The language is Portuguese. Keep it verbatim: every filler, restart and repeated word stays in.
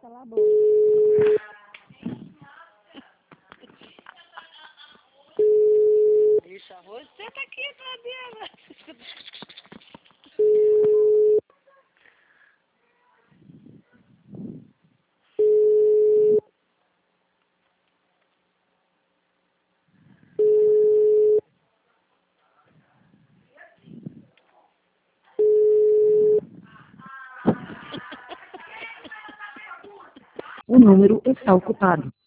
cala a boca. Deixa você tá aqui pra dentro. O número está ocupado.